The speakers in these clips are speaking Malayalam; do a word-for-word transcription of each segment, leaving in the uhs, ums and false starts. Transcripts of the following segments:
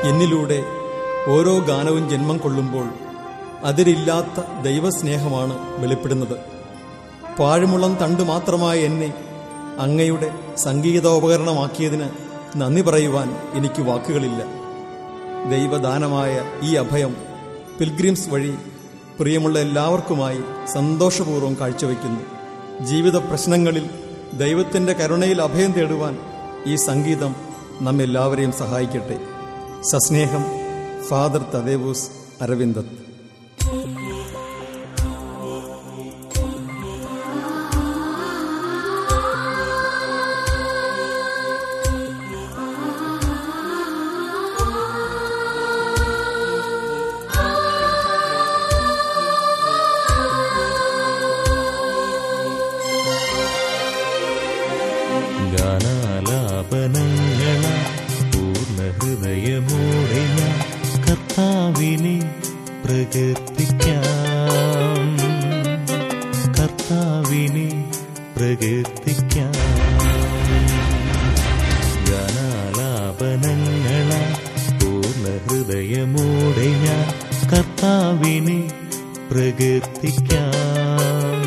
എന്നിലൂടെ ഓരോ ഗാനവും ജന്മം കൊള്ളുമ്പോൾ അതിരില്ലാത്ത ദൈവസ്നേഹമാണ് വെളിപ്പെടുന്നത്. പാഴ്മുളം തണ്ടു മാത്രമായ എന്നെ അങ്ങയുടെ സംഗീതോപകരണമാക്കിയതിന് നന്ദി പറയുവാൻ എനിക്ക് വാക്കുകളില്ല. ദൈവദാനമായ ഈ അഭയം പിൽഗ്രിംസ് വഴി പ്രിയമുള്ള എല്ലാവർക്കുമായി സന്തോഷപൂർവ്വം കാഴ്ചവെക്കുന്നു. ജീവിത പ്രശ്നങ്ങളിൽ ദൈവത്തിൻ്റെ കരുണയിൽ അഭയം തേടുവാൻ ഈ സംഗീതം നമ്മെല്ലാവരെയും സഹായിക്കട്ടെ. സസ്നേഹം, ഫാദർ തദേവൂസ് അരവിന്ദത്ത്. ഗാനാലാപനങ്ങള പൂർണ്ണ ഹൃദയമോടെ ഞാൻ കർത്താവിനെ പ്രകീർത്തിക്കാം, കർത്താവിനെ പ്രകീർത്തിക്കാം. ഗാനാലാപനങ്ങള പൂർണ്ണ ഹൃദയമോടെ ഞാൻ കർത്താവിനെ പ്രകീർത്തിക്കാം,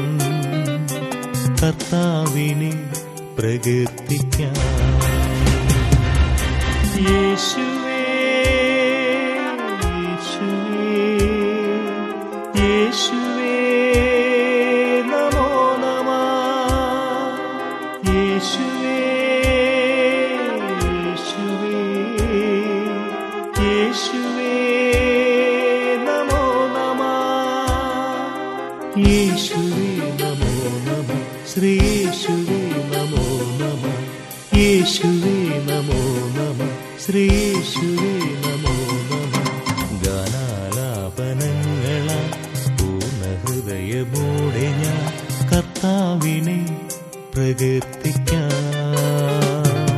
കർത്താവിനെ പ്രകീർത്തിക്കാം. യേശുവേ യേശുവേ യേശുവേ നമോ നമഃ, യേശുവേ യേശുവേ യേശുവേ നമോ നമഃ, യേശുവേ നമോ നമഃ, ശ്രീ യേശുവേ നമോ നമഃ, യേശുവേ നമോ നമഃ, ശ്രീ യേശുവേ നമോ നമഃ. ഗാനാലാപനങ്ങള പൂർണ്ണ ഹൃദയമോടെ ഞാൻ കർത്താവിനെ പ്രകീർത്തിക്കാം,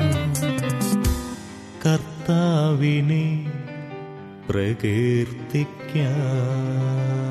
കർത്താവിനെ പ്രകീർത്തിക്കാം.